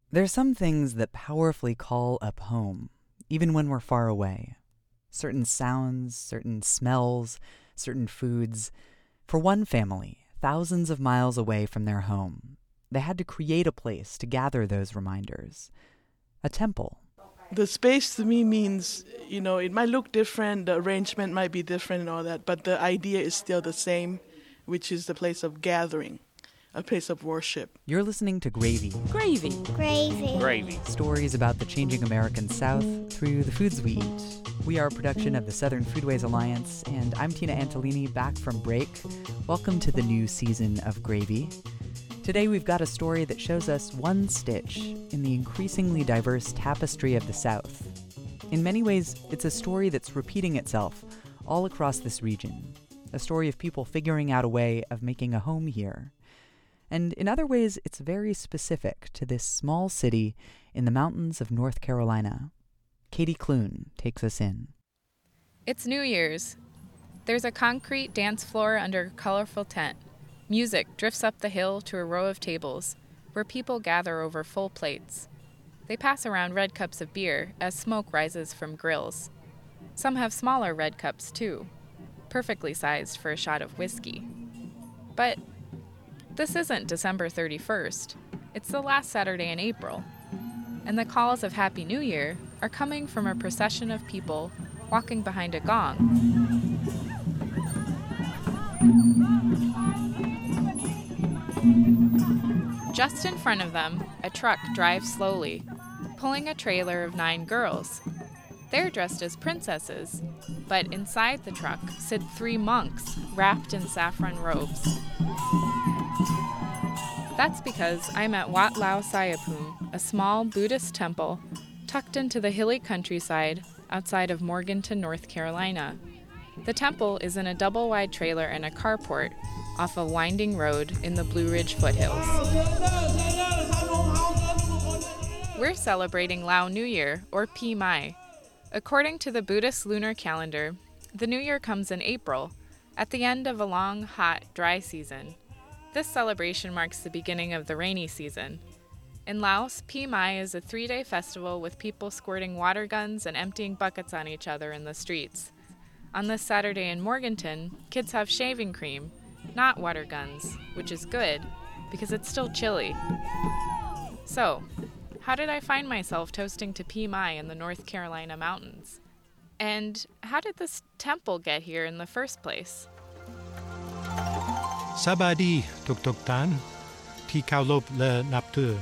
There's some things that powerfully call up home, even when we're far away. Certain sounds, certain smells, certain foods. For one family, thousands of miles away from their home, they had to create a place to gather those reminders. A temple. The space to me means, it might look different, the arrangement might be different and all that, but the idea is still the same, which is the place of gathering, a place of worship. You're listening to Gravy. Gravy. Gravy. Gravy. Stories about the changing American South through the foods we eat. We are a production of the Southern Foodways Alliance, and I'm Tina Antolini, back from break. Welcome to the new season of Gravy. Today we've got a story that shows us one stitch in the increasingly diverse tapestry of the South. In many ways, it's a story that's repeating itself all across this region. A story of people figuring out a way of making a home here. And in other ways, it's very specific to this small city in the mountains of North Carolina. Katie Clune takes us in. It's New Year's. There's a concrete dance floor under a colorful tent. Music drifts up the hill to a row of tables, where people gather over full plates. They pass around red cups of beer as smoke rises from grills. Some have smaller red cups, too, perfectly sized for a shot of whiskey. But this isn't December 31st. It's the last Saturday in April. And the calls of Happy New Year are coming from a procession of people walking behind a gong. Just in front of them, a truck drives slowly, pulling a trailer of 9 girls. They're dressed as princesses, but inside the truck sit 3 monks wrapped in saffron robes. That's because I'm at Wat Lao Sayapun, a small Buddhist temple tucked into the hilly countryside outside of Morganton, North Carolina. The temple is in a double-wide trailer and a carport off a winding road in the Blue Ridge foothills. We're celebrating Lao New Year, or Pi Mai. According to the Buddhist lunar calendar, the New Year comes in April, at the end of a long, hot, dry season. This celebration marks the beginning of the rainy season. In Laos, Pi Mai is a 3-day festival with people squirting water guns and emptying buckets on each other in the streets. On this Saturday in Morganton, kids have shaving cream, not water guns, which is good, because it's still chilly. So, how did I find myself toasting to Pi Mai in the North Carolina mountains? And how did this temple get here in the first place? Sabadi Tuktuktan, Ti Kaulop Le Naptu,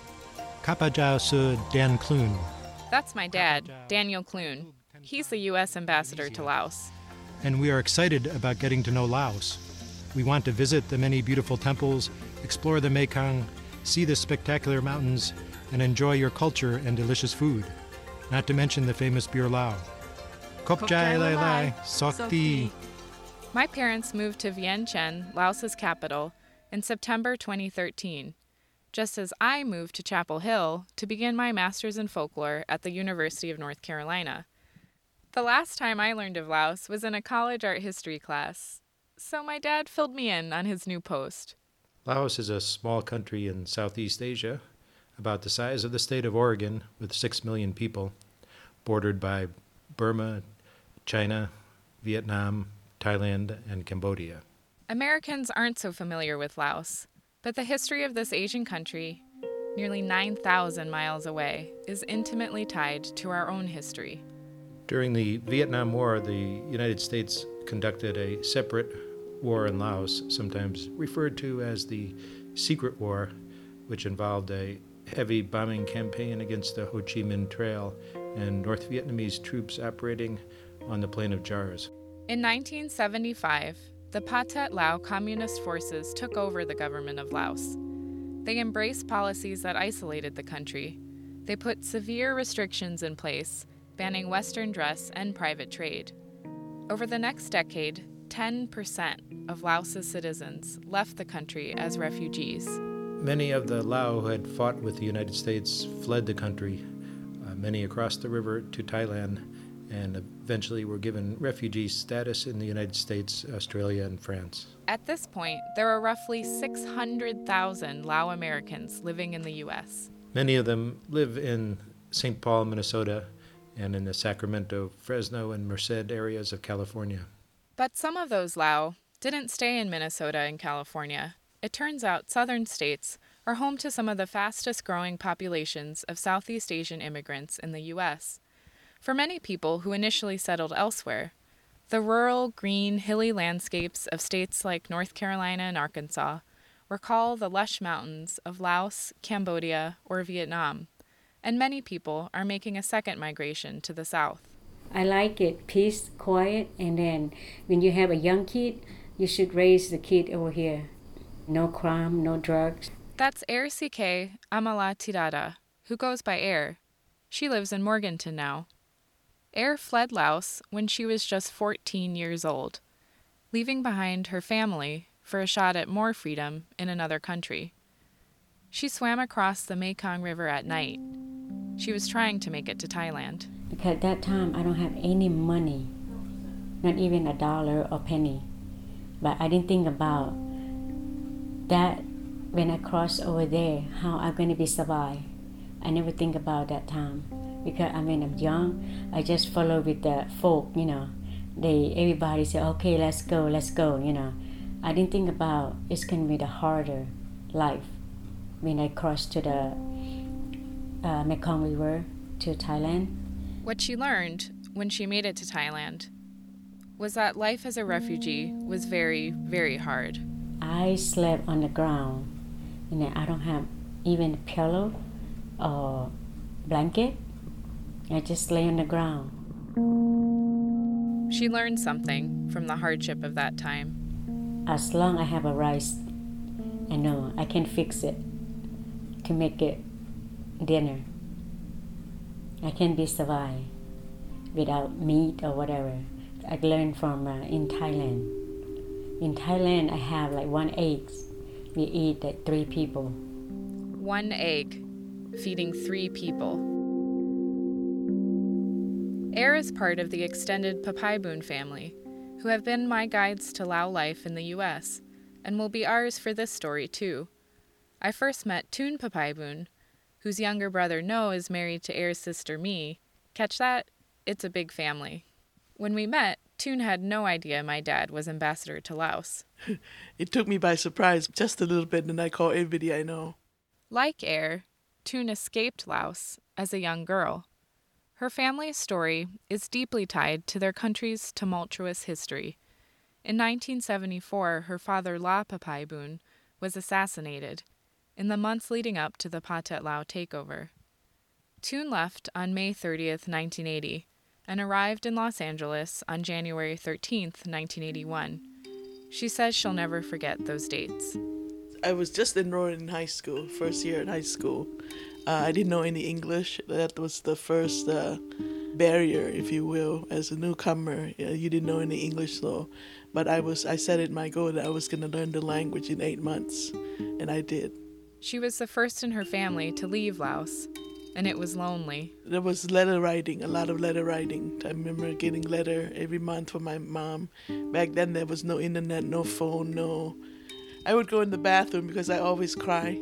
Kapajao Su Dan Clune. That's my dad, Daniel Clune. He's the U.S. ambassador to Laos. And we are excited about getting to know Laos. We want to visit the many beautiful temples, explore the Mekong, see the spectacular mountains, and enjoy your culture and delicious food. Not to mention the famous beer Lao. Kopjai Lai Lai, Sokti. My parents moved to Vientiane, Laos's capital, in September 2013, just as I moved to Chapel Hill to begin my master's in folklore at the University of North Carolina. The last time I learned of Laos was in a college art history class, so my dad filled me in on his new post. Laos is a small country in Southeast Asia, about the size of the state of Oregon, with 6 million people, bordered by Burma, China, Vietnam, Thailand, and Cambodia. Americans aren't so familiar with Laos, but the history of this Asian country, nearly 9,000 miles away, is intimately tied to our own history. During the Vietnam War, the United States conducted a separate war in Laos, sometimes referred to as the Secret War, which involved a heavy bombing campaign against the Ho Chi Minh Trail and North Vietnamese troops operating on the plain of Jars. In 1975, the Pathet Lao Communist forces took over the government of Laos. They embraced policies that isolated the country. They put severe restrictions in place, banning Western dress and private trade. Over the next decade, 10% of Laos's citizens left the country as refugees. Many of the Lao who had fought with the United States fled the country, many across the river to Thailand, and eventually were given refugee status in the United States, Australia, and France. At this point, there are roughly 600,000 Lao Americans living in the U.S. Many of them live in St. Paul, Minnesota, and in the Sacramento, Fresno, and Merced areas of California. But some of those Lao didn't stay in Minnesota and California. It turns out southern states are home to some of the fastest growing populations of Southeast Asian immigrants in the U.S. For many people who initially settled elsewhere, the rural, green, hilly landscapes of states like North Carolina and Arkansas recall the lush mountains of Laos, Cambodia, or Vietnam, and many people are making a second migration to the south. I like it, peace, quiet, and then when you have a young kid, you should raise the kid over here. No crime, no drugs. That's Air CK Amala Tirada, who goes by Air. She lives in Morganton now. Air fled Laos when she was just 14 years old, leaving behind her family for a shot at more freedom in another country. She swam across the Mekong River at night. She was trying to make it to Thailand. Because at that time, I don't have any money, not even $1 or penny. But I didn't think about that when I crossed over there, how I'm going to be survive. I never think about that time. Because when I'm young, I just follow with the folk, Everybody say, okay, let's go, I didn't think about it's going to be the harder life when I crossed to the Mekong River to Thailand. What she learned when she made it to Thailand was that life as a refugee was very, very hard. I slept on the ground, I don't have even a pillow or blanket. I just lay on the ground. She learned something from the hardship of that time. As long as I have a rice, I know I can fix it to make it dinner. I can be survive without meat or whatever. I learned from in Thailand. In Thailand, I have like 1 egg. We eat 3 people. 1 egg, feeding 3 people. Air is part of the extended Papaibun family, who have been my guides to Lao life in the U.S., and will be ours for this story too. I first met Toon Papaibun, whose younger brother No is married to Air's sister Mi. Catch that? It's a big family. When we met, Toon had no idea my dad was ambassador to Laos. It took me by surprise just a little bit, and I call everybody I know. Like Air, Toon escaped Laos as a young girl. Her family's story is deeply tied to their country's tumultuous history. In 1974, her father La Papaibun was assassinated in the months leading up to the Pathet Lao takeover. Toon left on May 30th, 1980, and arrived in Los Angeles on January 13th, 1981. She says she'll never forget those dates. I was just enrolled in high school, first year in high school. I didn't know any English. That was the first barrier, if you will, as a newcomer. You didn't know any English, so. But I set it my goal that I was going to learn the language in 8 months, and I did. She was the first in her family to leave Laos, and it was lonely. There was letter writing, a lot of letter writing. I remember getting letter every month from my mom. Back then there was no internet, no phone, no. I would go in the bathroom because I always cry.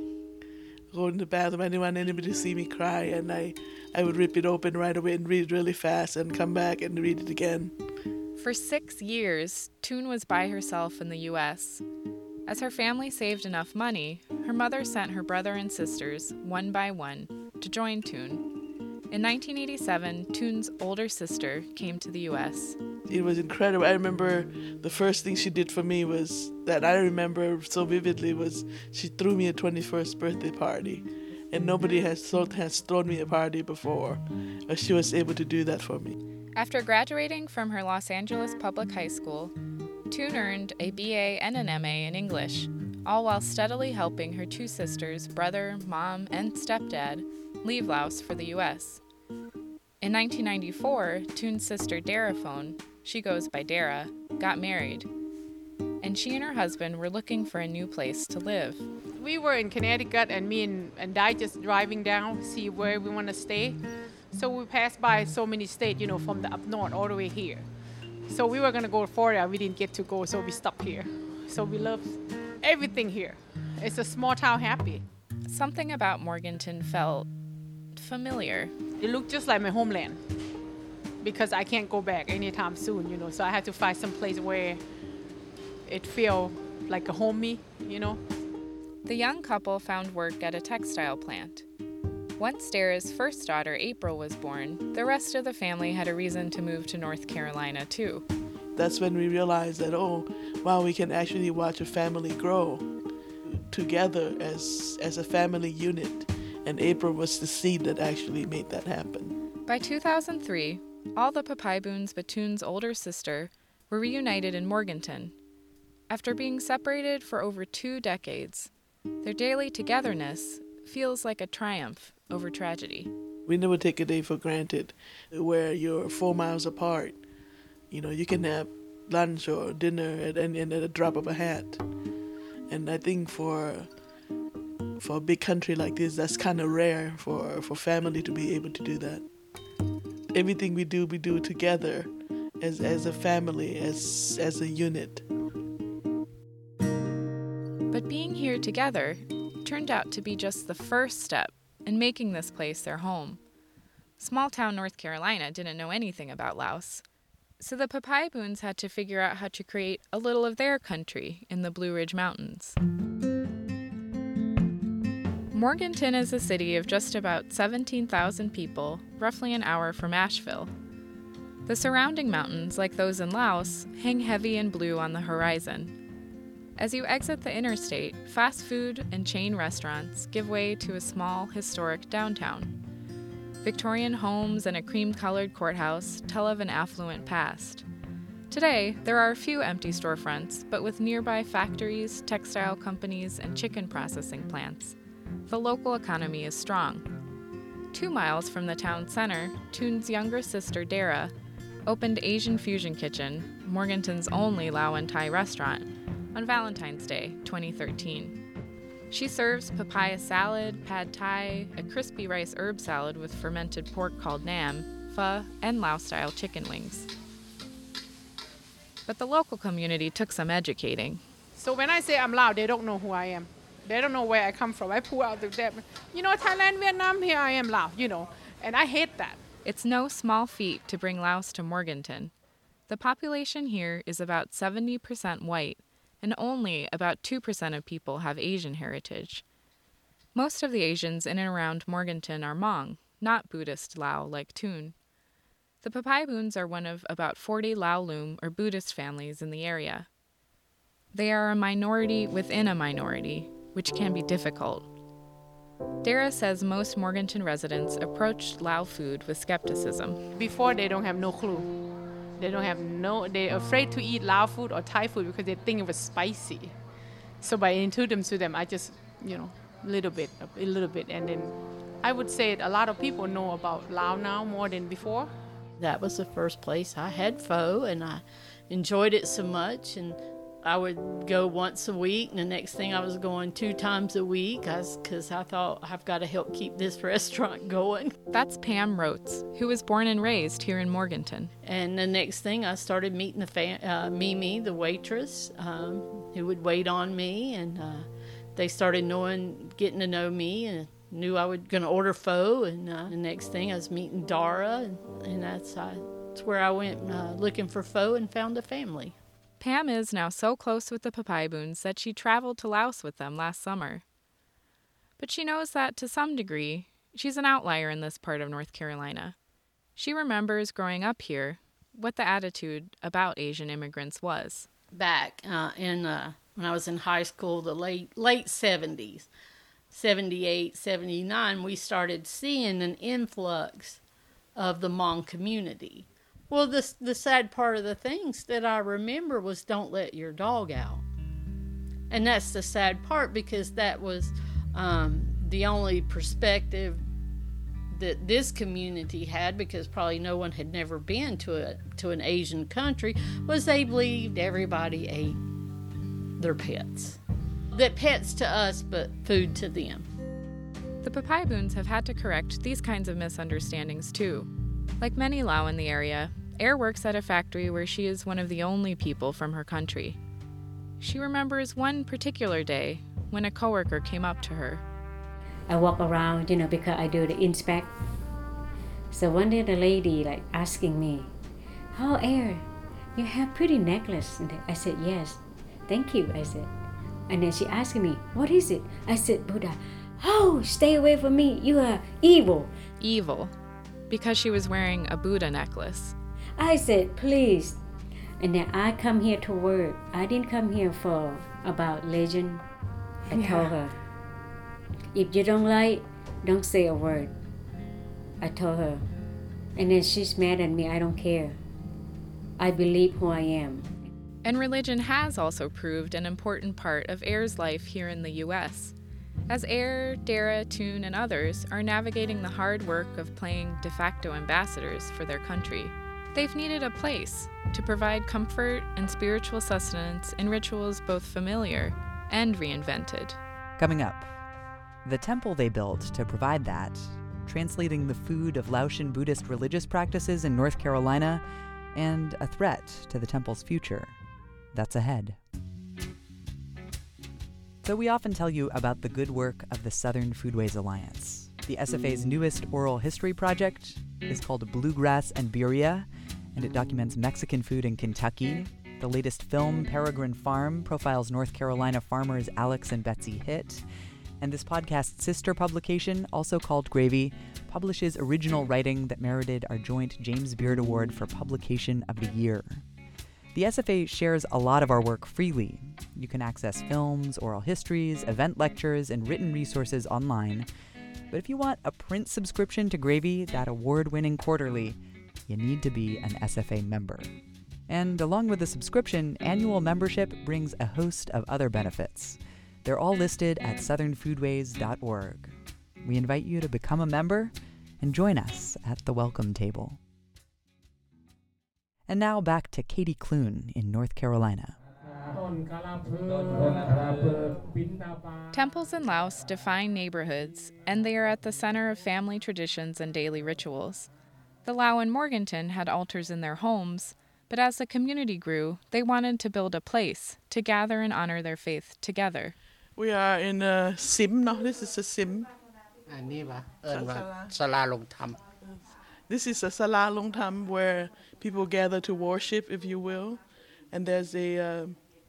Go in the bathroom, I didn't want anybody to see me cry, and I would rip it open right away and read it really fast and come back and read it again. For 6 years, Toon was by herself in the U.S. As her family saved enough money, her mother sent her brother and sisters, one by one, to join Toon. In 1987, Toon's older sister came to the U.S. It was incredible. I remember the first thing she did for me was, that I remember so vividly, was she threw me a 21st birthday party. And nobody has thrown me a party before. She was able to do that for me. After graduating from her Los Angeles public high school, Toon earned a BA and an MA in English, all while steadily helping her 2 sisters, brother, mom, and stepdad leave Laos for the U.S. In 1994, Toon's sister Daraphone, she goes by Dara, got married, and she and her husband were looking for a new place to live. We were in Connecticut, and me and Dai just driving down, see where we want to stay. So we passed by so many states, from the up north all the way here. So we were going to go to Florida. We didn't get to go, so we stopped here. So we love everything here. It's a small town happy. something about Morganton felt familiar. It looked just like my homeland because I can't go back anytime soon, so I had to find some place where it feel like a homey, The young couple found work at a textile plant. Once Dara's first daughter, April, was born, the rest of the family had a reason to move to North Carolina, too. That's when we realized that, wow, we can actually watch a family grow together as a family unit. And April was the seed that actually made that happen. By 2003, all the Papaiboons Batoon's older sister were reunited in Morganton. After being separated for over 2 decades, their daily togetherness feels like a triumph over tragedy. We never take a day for granted where you're 4 miles apart. You can have lunch or dinner at a drop of a hat. And I think for a big country like this, that's kind of rare for family to be able to do that. Everything we do together as a family, as a unit. But being here together turned out to be just the first step in making this place their home. Small-town North Carolina didn't know anything about Laos, so the Papaiboons had to figure out how to create a little of their country in the Blue Ridge Mountains. Morganton is a city of just about 17,000 people, roughly an hour from Asheville. The surrounding mountains, like those in Laos, hang heavy and blue on the horizon. As you exit the interstate, fast food and chain restaurants give way to a small, historic downtown. Victorian homes and a cream-colored courthouse tell of an affluent past. Today, there are a few empty storefronts, but with nearby factories, textile companies, and chicken processing plants, the local economy is strong. 2 miles from the town center, Toon's younger sister, Dara, opened Asian Fusion Kitchen, Morganton's only Lao and Thai restaurant, on Valentine's Day, 2013. She serves papaya salad, pad thai, a crispy rice herb salad with fermented pork called nam, pho, and Lao-style chicken wings. But the local community took some educating. So when I say I'm Lao, they don't know who I am. They don't know where I come from. I pull out that, Thailand, Vietnam, here I am Lao, and I hate that. It's no small feat to bring Laos to Morganton. The population here is about 70% white, and only about 2% of people have Asian heritage. Most of the Asians in and around Morganton are Hmong, not Buddhist Lao like Toon. The Papaiboons are one of about 40 Lao Lum or Buddhist families in the area. They are a minority within a minority, which can be difficult. Dara says most Morganton residents approached Lao food with skepticism. Before, they don't have no clue. They're afraid to eat Lao food or Thai food because they think it was spicy. So by introducing them, I just, a little bit. And then I would say a lot of people know about Lao now more than before. That was the first place I had pho, and I enjoyed it so much. And I would go once a week, and the next thing I was going 2 times a week because I thought I've got to help keep this restaurant going. That's Pam Rotes, who was born and raised here in Morganton. And the next thing I started meeting Mimi, the waitress, who would wait on me, and they started getting to know me, and knew I was going to order pho. And the next thing I was meeting Dara, and that's where I went looking for pho and found a family. Pam is now so close with the Papaiboons that she traveled to Laos with them last summer. But she knows that, to some degree, she's an outlier in this part of North Carolina. She remembers growing up here, what the attitude about Asian immigrants was. Back when I was in high school, the late 70s, 78, 79, we started seeing an influx of the Hmong community. Well, the sad part of the things that I remember was don't let your dog out. And that's the sad part, because that was the only perspective that this community had, because probably no one had never been to an Asian country, was they believed everybody ate their pets. That pets to us, but food to them. The Papaiboons have had to correct these kinds of misunderstandings too. Like many Lao in the area, Air works at a factory where she is one of the only people from her country. She remembers one particular day when a coworker came up to her. I walk around, because I do the inspect. So one day the lady asking me, "Oh, Air, you have pretty necklace." And I said, "Yes, thank you," I said. And then she asked me, "What is it?" I said, "Buddha." "Oh, stay away from me. You are evil." Evil, because she was wearing a Buddha necklace. I said, "Please." And then I come here to work. I didn't come here for about legend. I told her, "If you don't like, don't say a word." I told her. And then she's mad at me. I don't care. I believe who I am. And religion has also proved an important part of Air's life here in the U.S., as Air, Dara, Toon, and others are navigating the hard work of playing de facto ambassadors for their country. They've needed a place to provide comfort and spiritual sustenance in rituals both familiar and reinvented. Coming up, the temple they built to provide that, translating the food of Laotian Buddhist religious practices in North Carolina, and a threat to the temple's future. That's ahead. So we often tell you about the good work of the Southern Foodways Alliance. The SFA's newest oral history project is called Bluegrass and Birria, and it documents Mexican food in Kentucky. The latest film, Peregrine Farm, profiles North Carolina farmers Alex and Betsy Hitt. And this podcast's sister publication, also called Gravy, publishes original writing that merited our joint James Beard Award for Publication of the Year. The SFA shares a lot of our work freely. You can access films, oral histories, event lectures, and written resources online. But if you want a print subscription to Gravy, that award-winning quarterly, you need to be an SFA member. And along with the subscription, annual membership brings a host of other benefits. They're all listed at southernfoodways.org. We invite you to become a member and join us at the welcome table. And now back to Katie Clune in North Carolina. Temples in Laos define neighborhoods, and they are at the center of family traditions and daily rituals. The Lao in Morganton had altars in their homes, but as the community grew, they wanted to build a place to gather and honor their faith together. We are in a sim now. This is a sim. This is a Sala Long Tam where people gather to worship, if you will. And there's a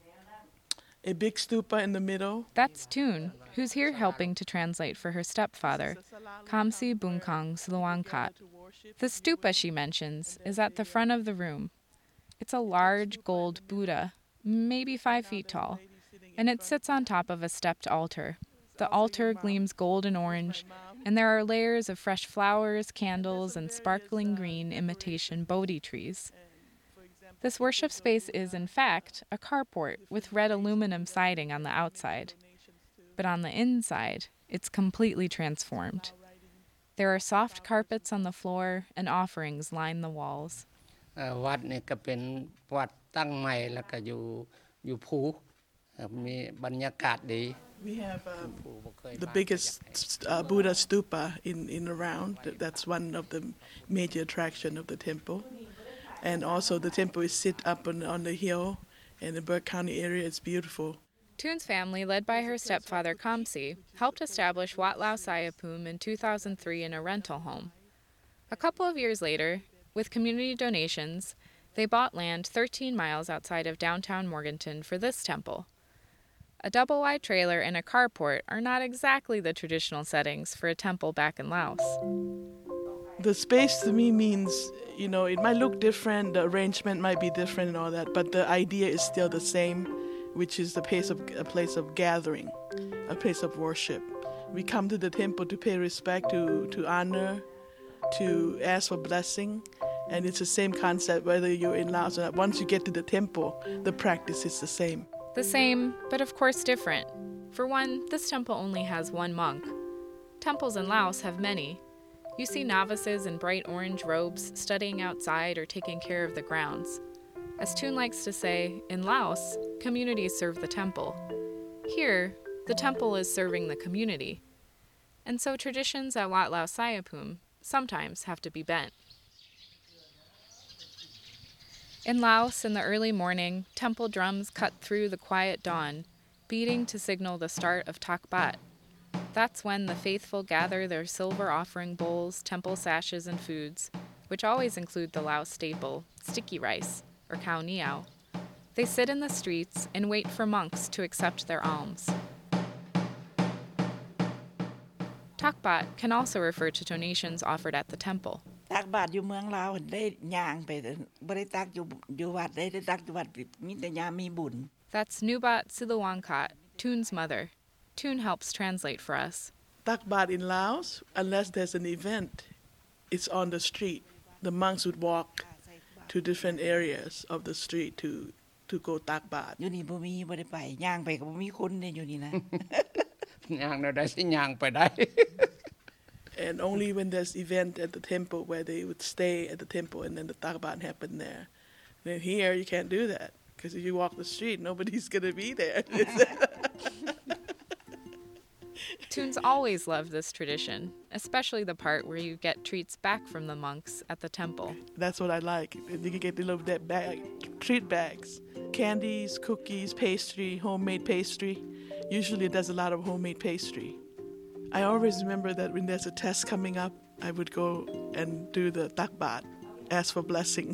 big stupa in the middle. That's Toon, who's here helping to translate for her stepfather, Kamsi Bungkang Sluangkat. The stupa she mentions is at the front of the room. It's a large gold Buddha, maybe 5 feet tall, and it sits on top of a stepped altar. The altar gleams gold and orange, and there are layers of fresh flowers, candles, and sparkling green imitation Bodhi trees. This worship space is, in fact, a carport with red aluminum siding on the outside. But on the inside, it's completely transformed. There are soft carpets on the floor, and offerings line the walls. วัดนี่ก็เป็นวัดตั้งใหม่แล้วก็อยู่ภูมีบรรยากาศดี We have the biggest Buddha stupa in around. That's one of the major attractions of the temple. And also the temple is sit up on the hill in the Burke County area. It's beautiful. Toon's family, led by her stepfather Kamsi, helped establish Wat Lao Sayapum in 2003 in a rental home. A couple of years later, with community donations, they bought land 13 miles outside of downtown Morganton for this temple. A double-wide trailer and a carport are not exactly the traditional settings for a temple back in Laos. The space to me means, it might look different, the arrangement might be different and all that, but the idea is still the same, which is a place of gathering, a place of worship. We come to the temple to pay respect, to honor, to ask for blessing, and it's the same concept whether you're in Laos or not. Once you get to the temple, the practice is the same. The same, but of course different. For one, this temple only has one monk. Temples in Laos have many. You see novices in bright orange robes studying outside or taking care of the grounds. As Toon likes to say, in Laos, communities serve the temple. Here, the temple is serving the community. And so traditions at Wat Lao Sayapum sometimes have to be bent. In Laos, in the early morning, temple drums cut through the quiet dawn, beating to signal the start of Tak Bat. That's when the faithful gather their silver offering bowls, temple sashes, and foods, which always include the Lao staple, sticky rice, or khao niao. They sit in the streets and wait for monks to accept their alms. Takbat can also refer to donations offered at the temple. ตักบาตรอยู่เมืองลาวได้ย่างไปบ่ได้ตักอยู่วัดได้ตักอยู่วัดมีแต่ยามมีบุญ That's Nubat Silawangkat, Toon's mother. Toon helps translate for us. Takbat in Laos, unless there's an event, it's on the street. The monks would walk to different areas of the street to go takbat. อยู่นี่บ่ได้ไปย่างไปก็บ่มีคนเนี่ยอยู่นี่นะย่างได้สิย่างไปได้ And only when there's event at the temple where they would stay at the temple and then the takbat happened there. And then here you can't do that because if you walk the street, nobody's going to be there. Toons always loved this tradition, especially the part where you get treats back from the monks at the temple. That's what I like. You can get the little treat bags, candies, cookies, pastry, homemade pastry. Usually there's a lot of homemade pastry. I always remember that when there's a test coming up, I would go and do the takbat, ask for blessing.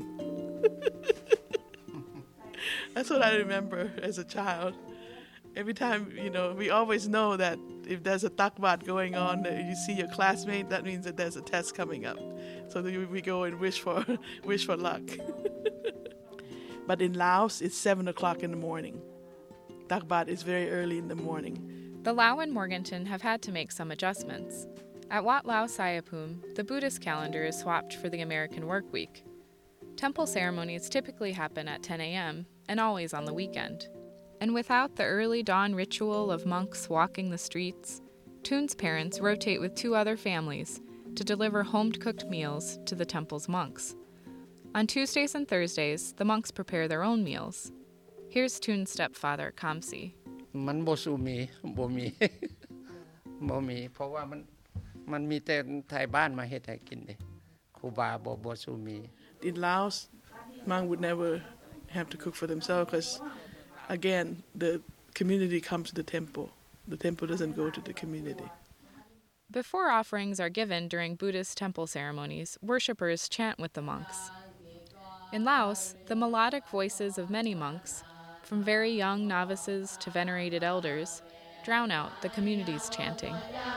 That's what I remember as a child. Every time, we always know that if there's a takbat going on, you see your classmate, that means that there's a test coming up. So we go and wish for luck. But in Laos, it's 7 o'clock in the morning. Takbat is very early in the morning. The Lao and Morganton have had to make some adjustments. At Wat Lao Sayapum, the Buddhist calendar is swapped for the American work week. Temple ceremonies typically happen at 10 a.m. and always on the weekend. And without the early dawn ritual of monks walking the streets, Toon's parents rotate with 2 other families to deliver home-cooked meals to the temple's monks. On Tuesdays and Thursdays, the monks prepare their own meals. Here's Toon's stepfather, Kamsi. มันบ่สู้มีบ่มี บ่มีเพราะว่ามันมีแต่ไทยบ้านมาเฮ็ดให้กินเด้ครูบาบ่สู้มี In Laos, monks would never have to cook for themselves because, again, the community comes to the temple. The temple doesn't go to the community. Before offerings are given during Buddhist temple ceremonies, worshippers chant with the monks. In Laos, the melodic voices of many monks, from very young novices to venerated elders, drown out the community's chanting.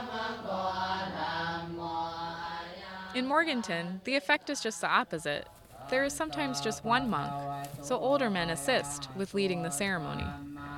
In Morganton, the effect is just the opposite. There is sometimes just one monk, so older men assist with leading the ceremony.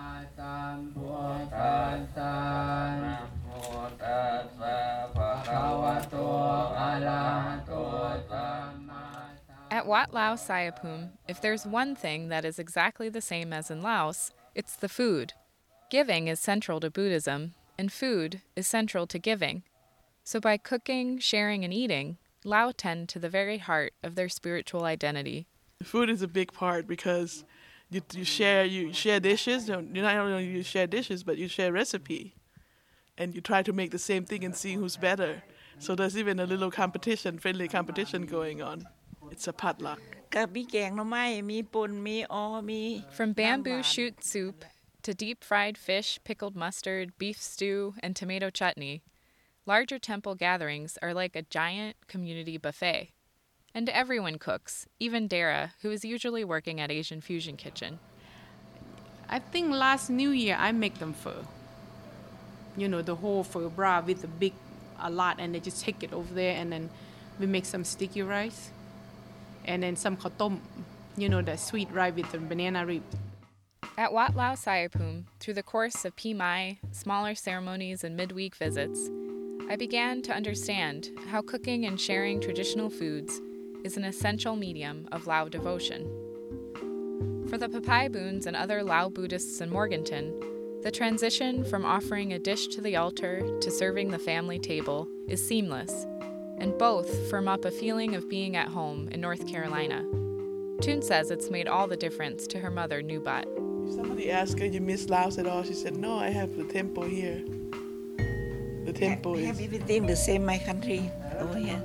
At Wat Lao Sayapum, if there's one thing that is exactly the same as in Laos, it's the food. Giving is central to Buddhism, and food is central to giving. So by cooking, sharing, and eating, Lao tend to the very heart of their spiritual identity. Food is a big part because you share dishes. You not only you share dishes, but you share recipe, and you try to make the same thing and see who's better. So there's even a little friendly competition going on. It's a potluck. ก็มีแกงหน่อไม้มีป่นมีอ้อมี From bamboo shoot soup to deep-fried fish, pickled mustard, beef stew, and tomato chutney, larger temple gatherings are like a giant community buffet. And everyone cooks, even Dara, who is usually working at Asian Fusion Kitchen. I think last New Year I make them pho. The whole pho bra with a lot, and they just take it over there, and then we make some sticky rice. And then some khatom, that sweet rice with the banana rib. At Wat Lao Sayapum, through the course of Pi Mai, smaller ceremonies, and midweek visits, I began to understand how cooking and sharing traditional foods is an essential medium of Lao devotion. For the Papai Boons and other Lao Buddhists in Morganton, the transition from offering a dish to the altar to serving the family table is seamless, and both firm up a feeling of being at home in North Carolina. Toon says it's made all the difference to her mother, Nubat. If somebody asked her, you miss Laos at all? She said, no, I have the temple here. The temple I is... have everything the same my country over here.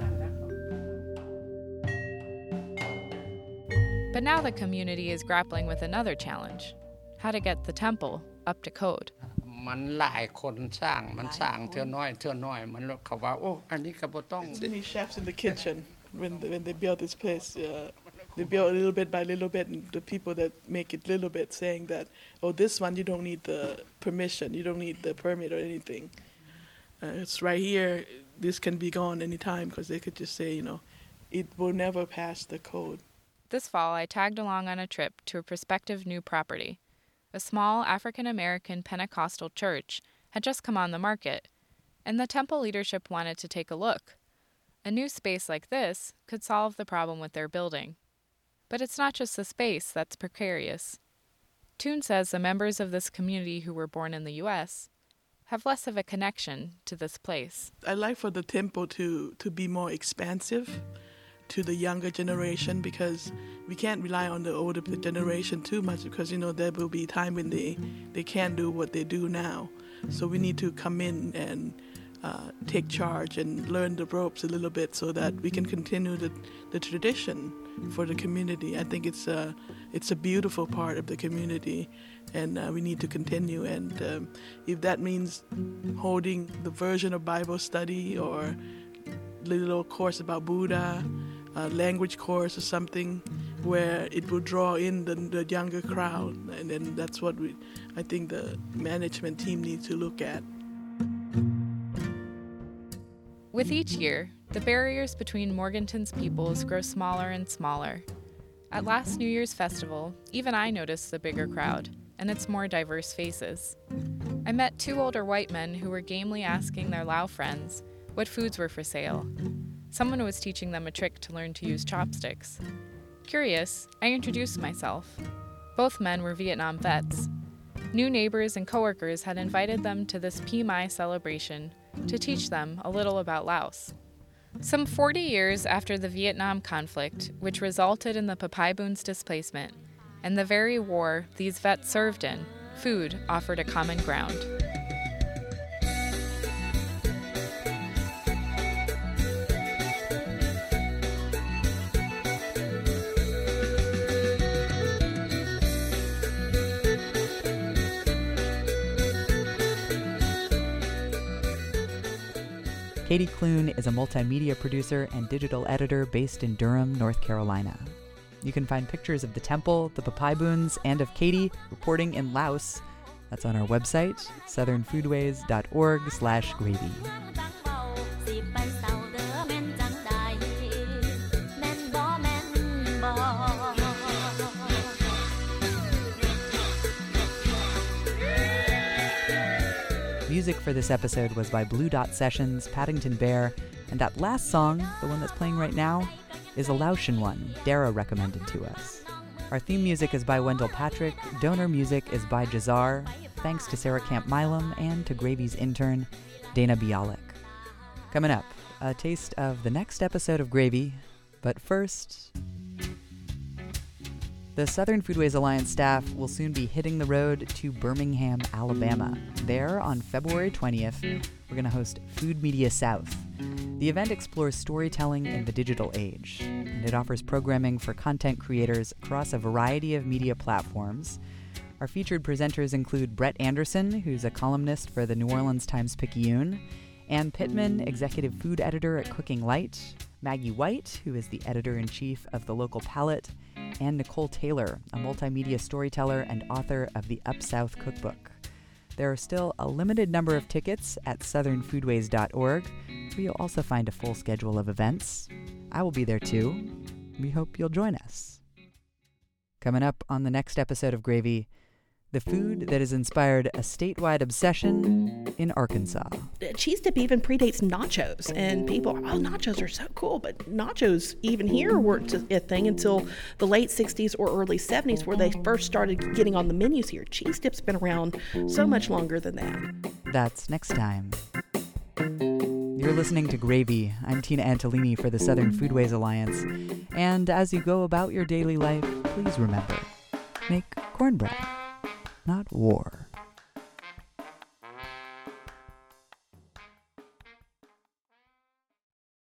But now the community is grappling with another challenge: how to get the temple up to code. มันหลายคนสร้างมันสร้างเท่าน้อยมันเขาว่าโอ้อันนี้ก็บ่ต้อง Many chefs in the kitchen when they built this place. They built a little bit by little bit, and the people that make it little bit saying that, oh, this one you don't need the permission, you don't need the permit or anything. It's right here. This can be gone anytime because they could just say, it will never pass the code. This fall, I tagged along on a trip to a prospective new property. A small African-American Pentecostal church had just come on the market, and the temple leadership wanted to take a look. A new space like this could solve the problem with their building. But it's not just the space that's precarious. Toon says the members of this community who were born in the U.S. have less of a connection to this place. I like for the temple to be more expansive to the younger generation, because we can't rely on the older generation too much, because there will be time when they can't do what they do now. So we need to come in and take charge and learn the ropes a little bit so that we can continue the tradition for the community. I think it's a beautiful part of the community, and we need to continue. And if that means holding the version of Bible study or little course about Buddha, a language course or something where it will draw in the younger crowd, and then that's what I think the management team needs to look at. With each year, the barriers between Morganton's peoples grow smaller and smaller. At last New Year's festival, even I noticed the bigger crowd and its more diverse faces. I met 2 older white men who were gamely asking their Lao friends what foods were for sale. Someone was teaching them a trick to learn to use chopsticks. Curious, I introduced myself. Both men were Vietnam vets. New neighbors and coworkers had invited them to this Pi Mai celebration to teach them a little about Laos. Some 40 years after the Vietnam conflict, which resulted in the Papaiboon's displacement, and the very war these vets served in, food offered a common ground. Katie Clune is a multimedia producer and digital editor based in Durham, North Carolina. You can find pictures of the temple, the Papaiboons, and of Katie reporting in Laos. That's on our website, southernfoodways.org/gravy. Music for this episode was by Blue Dot Sessions, Paddington Bear, and that last song, the one that's playing right now, is a Laotian one Dara recommended to us. Our theme music is by Wendell Patrick, donor music is by Jazar, thanks to Sarah Camp Milam and to Gravy's intern, Dana Bialik. Coming up, a taste of the next episode of Gravy, but first... The Southern Foodways Alliance staff will soon be hitting the road to Birmingham, Alabama. There, on February 20th, we're going to host Food Media South. The event explores storytelling in the digital age, and it offers programming for content creators across a variety of media platforms. Our featured presenters include Brett Anderson, who's a columnist for the New Orleans Times-Picayune, Ann Pittman, executive food editor at Cooking Light, Maggie White, who is the editor-in-chief of The Local Palate, and Nicole Taylor, a multimedia storyteller and author of the Up South Cookbook. There are still a limited number of tickets at southernfoodways.org, where you'll also find a full schedule of events. I will be there too. We hope you'll join us. Coming up on the next episode of Gravy, the food that has inspired a statewide obsession in Arkansas. Cheese dip even predates nachos, and people, nachos are so cool, but nachos even here weren't a thing until the late 60s or early 70s, where they first started getting on the menus here. Cheese dip's been around so much longer than that. That's next time. You're listening to Gravy. I'm Tina Antolini for the Southern Foodways Alliance, and as you go about your daily life, please remember, make cornbread, not war.